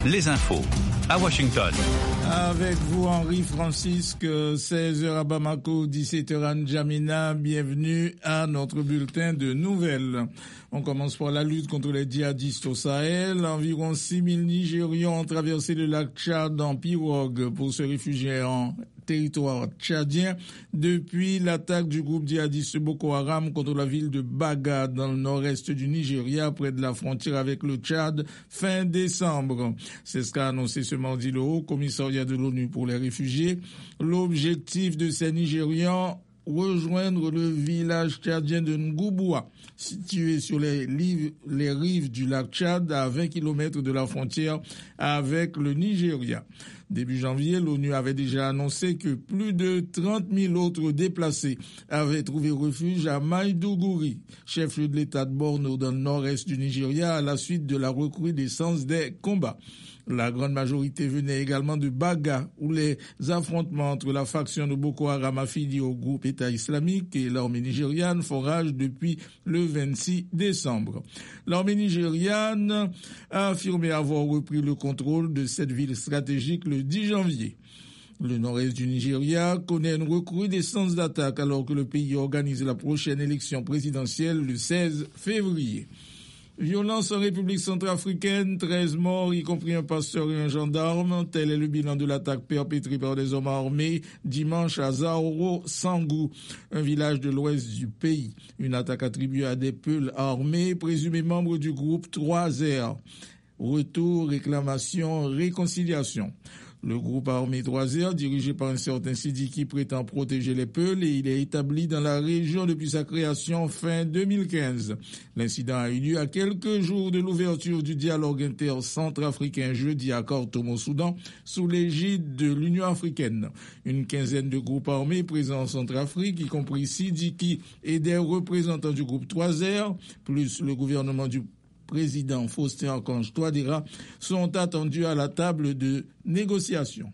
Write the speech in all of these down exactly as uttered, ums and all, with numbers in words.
Les infos à Washington. Avec vous, Henri Francisque, seize heures à Bamako, dix-sept heures à N'Djamena. Bienvenue à notre bulletin de nouvelles. On commence par la lutte contre les djihadistes au Sahel. Environ six mille Nigérians ont traversé le lac Tchad en pirogue pour se réfugier en territoire tchadien depuis l'attaque du groupe djihadiste Boko Haram contre la ville de Baga dans le nord-est du Nigeria, près de la frontière avec le Tchad, fin décembre. C'est ce qu'a annoncé ce mardi le Haut Commissariat de l'ONU pour les réfugiés. L'objectif de ces Nigérians, rejoindre le village tchadien de Ngouboua, situé sur les, liv- les rives du lac Tchad, à vingt kilomètres de la frontière avec le Nigeria. Début janvier, l'ONU avait déjà annoncé que plus de trente mille autres déplacés avaient trouvé refuge à Maïdougouri, chef-lieu de l'État de Borno dans le nord-est du Nigeria, à la suite de la recrudescence des combats. La grande majorité venait également de Baga, où les affrontements entre la faction de Boko Haram affiliée au groupe État islamique et l'armée nigériane font rage depuis le vingt-six décembre. L'armée nigériane a affirmé avoir repris le contrôle de cette ville stratégique le dix janvier. Le nord-est du Nigeria connaît une recrudescence d'attaques alors que le pays organise la prochaine élection présidentielle le seize février. Violence en République centrafricaine, treize morts, y compris un pasteur et un gendarme. Tel est le bilan de l'attaque perpétrée par des hommes armés dimanche à Zaoro Sangou, un village de l'ouest du pays. Une attaque attribuée à des peuls armés, présumés membres du groupe trois R. Retour, réclamation, réconciliation. Le groupe armé trois R, dirigé par un certain Sidiki, prétend protéger les Peuls et il est établi dans la région depuis sa création fin deux mille quinze. L'incident a eu lieu à quelques jours de l'ouverture du dialogue inter-centrafricain jeudi à Khartoum au Soudan, sous l'égide de l'Union africaine. Une quinzaine de groupes armés présents en Centrafrique, y compris Sidiki et des représentants du groupe trois R, plus le gouvernement du président Faustin Archange Touadéra, sont attendus à la table de négociation.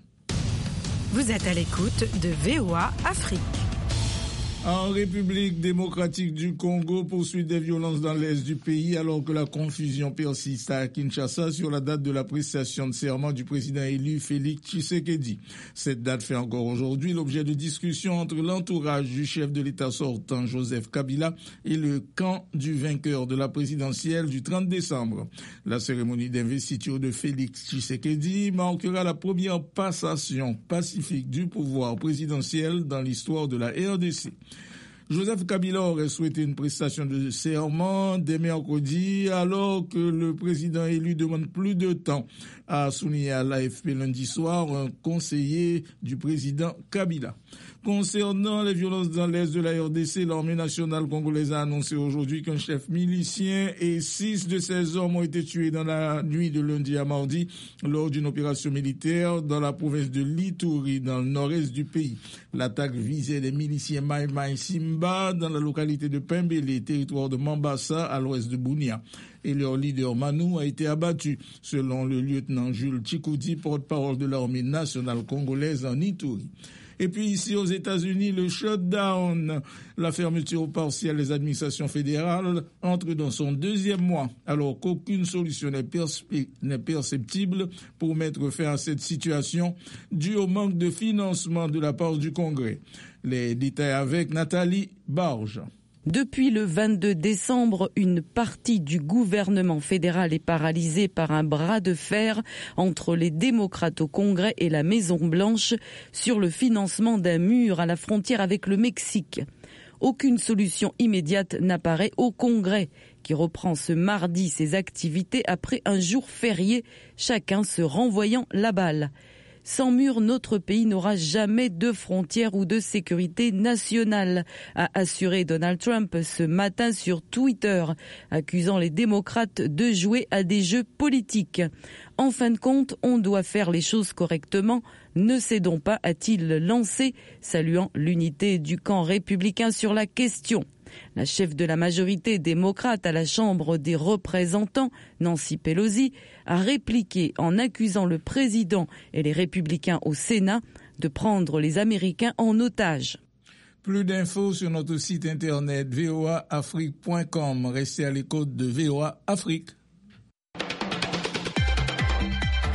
Vous êtes à l'écoute de V O A Afrique. En République démocratique du Congo, poursuite des violences dans l'est du pays alors que la confusion persiste à Kinshasa sur la date de la prestation de serment du président élu Félix Tshisekedi. Cette date fait encore aujourd'hui l'objet de discussions entre l'entourage du chef de l'État sortant Joseph Kabila et le camp du vainqueur de la présidentielle du trente décembre. La cérémonie d'investiture de Félix Tshisekedi marquera la première passation pacifique du pouvoir présidentiel dans l'histoire de la R D C. Joseph Kabila aurait souhaité une prestation de serment dès mercredi, alors que le président élu demande plus de temps, a souligné à l'A F P lundi soir un conseiller du président Kabila. Concernant les violences dans l'est de la R D C, l'armée nationale congolaise a annoncé aujourd'hui qu'un chef milicien et six de ses hommes ont été tués dans la nuit de lundi à mardi lors d'une opération militaire dans la province de l'Ituri, dans le nord-est du pays. L'attaque visait les miliciens Mai Mai Simba dans la localité de Pembele, territoire de Mambasa, à l'ouest de Bunia. Et leur leader Manu a été abattu, selon le lieutenant Jules Chikoudi, porte-parole de l'armée nationale congolaise en Ituri. Et puis ici aux États-Unis, le shutdown, la fermeture partielle des administrations fédérales entre dans son deuxième mois, alors qu'aucune solution n'est, perspe- n'est perceptible pour mettre fin à cette situation due au manque de financement de la part du Congrès. Les détails avec Nathalie Barge. Depuis le vingt-deux décembre, une partie du gouvernement fédéral est paralysée par un bras de fer entre les démocrates au Congrès et la Maison-Blanche sur le financement d'un mur à la frontière avec le Mexique. Aucune solution immédiate n'apparaît au Congrès, qui reprend ce mardi ses activités après un jour férié, chacun se renvoyant la balle. Sans mur, notre pays n'aura jamais de frontières ou de sécurité nationale, a assuré Donald Trump ce matin sur Twitter, accusant les démocrates de jouer à des jeux politiques. En fin de compte, on doit faire les choses correctement. Ne cédons pas, a-t-il lancé, saluant l'unité du camp républicain sur la question. La chef de la majorité démocrate à la Chambre des représentants, Nancy Pelosi, a répliqué en accusant le président et les républicains au Sénat de prendre les Américains en otage. Plus d'infos sur notre site internet v o a afrique point com. Restez à l'écoute de V O A Afrique.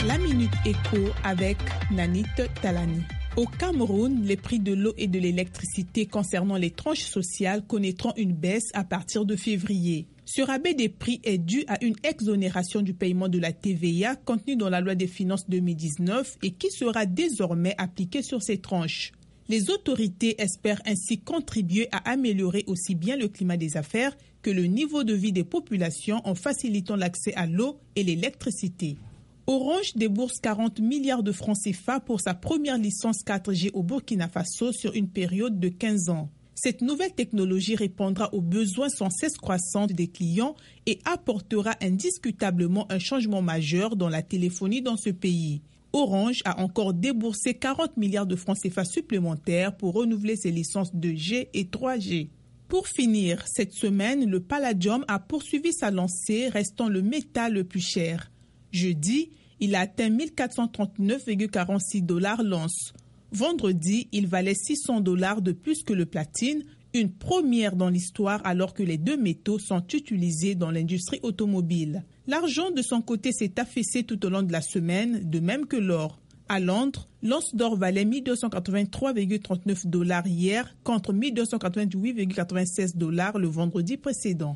La Minute Éco avec Nanit Talani. Au Cameroun, les prix de l'eau et de l'électricité concernant les tranches sociales connaîtront une baisse à partir de février. Ce rabais des prix est dû à une exonération du paiement de la T V A contenue dans la loi des finances deux mille dix-neuf et qui sera désormais appliquée sur ces tranches. Les autorités espèrent ainsi contribuer à améliorer aussi bien le climat des affaires que le niveau de vie des populations en facilitant l'accès à l'eau et l'électricité. Orange débourse quarante milliards de francs C F A pour sa première licence quatre G au Burkina Faso sur une période de quinze ans. Cette nouvelle technologie répondra aux besoins sans cesse croissants des clients et apportera indiscutablement un changement majeur dans la téléphonie dans ce pays. Orange a encore déboursé quarante milliards de francs C F A supplémentaires pour renouveler ses licences deux G et trois G. Pour finir, cette semaine, le palladium a poursuivi sa lancée, restant le métal le plus cher. Jeudi, il a atteint mille quatre cent trente-neuf virgule quarante-six dollars l'once. Vendredi, il valait six cents dollars de plus que le platine, une première dans l'histoire alors que les deux métaux sont utilisés dans l'industrie automobile. L'argent de son côté s'est affaissé tout au long de la semaine, de même que l'or. À Londres, l'once d'or valait mille deux cent quatre-vingt-trois virgule trente-neuf dollars hier contre mille deux cent quatre-vingt-huit virgule quatre-vingt-seize dollars le vendredi précédent.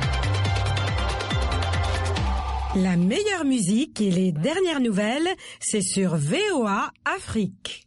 La meilleure musique et les dernières nouvelles, c'est sur V O A Afrique.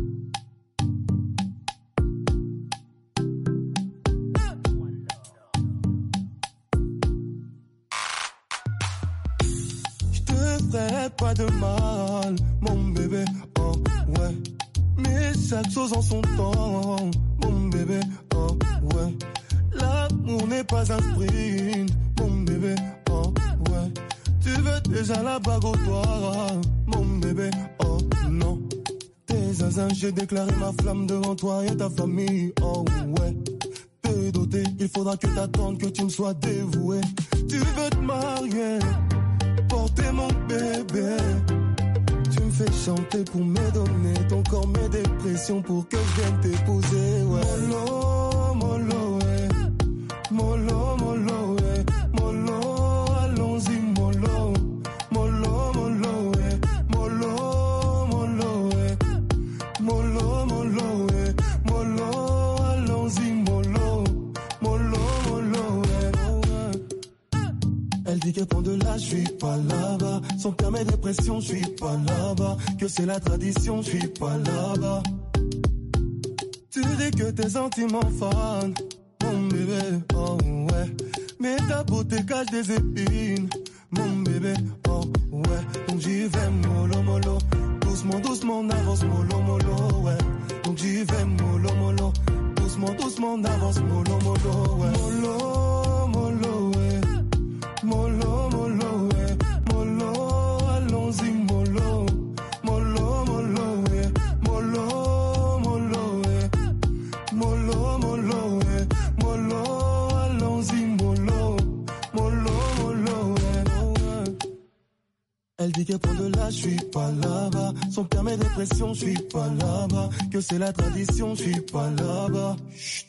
Je te ferai pas de mal, mon bébé, oh ouais. Mais chaque chose en son temps, mon bébé, oh ouais. L'amour n'est pas un sprint, mon bébé, oh ouais. Tu veux déjà la bague au doigt, mon bébé, oh non. T'es zinzin, j'ai déclaré ma flamme devant toi et ta famille, oh ouais. Te doter, il faudra que t'attendes que tu me sois dévoué. Tu veux te marier, porter mon bébé. Tu me fais chanter pour me donner ton corps, mes dépressions pour que je vienne t'épouser, ouais. Molo, molo, ouais. Molo, molo, ouais. Molo, allons-y, molo. Molo, molo, ouais. Molo, molo, ouais. Molo, molo, ouais. Molo, allons-y, molo. Molo, molo, ouais. Elle dit que pour de là, je suis pas là-bas. Son père mes dépressions, je suis pas là-bas. Que c'est la tradition, je suis pas là-bas. Tu dis que tes sentiments fans, mon bébé, oh ouais. Mais ta beauté cache des épines, mon bébé, oh ouais. Donc j'y vais mollo mollo, doucement doucement on avance mollo mollo, ouais. Donc j'y vais mollo mollo, doucement doucement on avance mollo mollo, ouais. Mollo mollo, ouais. Mollo mollo, ouais. Mollo, allons-y mollo. Mollo mollo, ouais. Mollo mollo, ouais. Mollo mollo, ouais. Mollo, allons-y mollo. Mollo mollo, ouais. Elle dit que pour de là, je suis pas là-bas. Son père mes dépressions, je suis pas là-bas. Que c'est la tradition, je suis pas là-bas. Chut.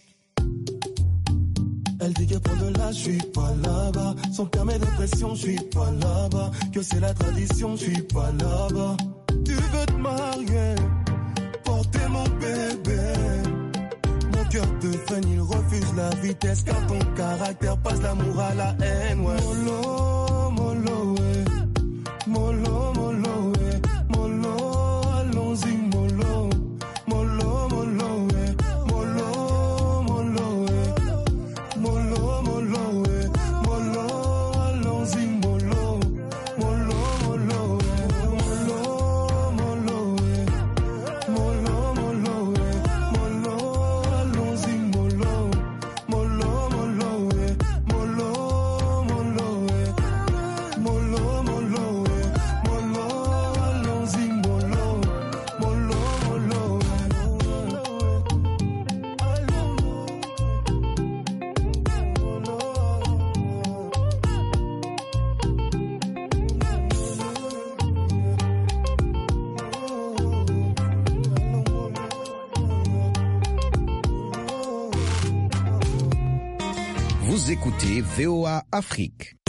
Elle dit que pour de là, je suis pas là-bas. Son père mes dépressions, je suis pas là-bas. Que c'est la tradition, je suis pas là-bas. Tu veux te marier, porter mon bébé. Mon cœur te freine, il refuse la vitesse. Car ton caractère passe l'amour à la haine, ouais. Mollo, mollo, ouais. Mollo, mollo, ouais. Mollo, allons-y, mollo. Mollo, mollo, ouais. Mollo, mollo, ouais. Mollo, mollo, ouais. Mollo, allons-y, mollo. Mollo, mollo, ouais. Mollo, mollo, ouais. Mollo, mollo, ouais. Mollo, allons-y, mollo. Mollo, mollo, ouais. Mollo, mollo, ouais. Mollo, mollo, ouais. Mollo, allons-y, mollo. Mollo, mollo, ouais. Vous écoutez V O A Afrique.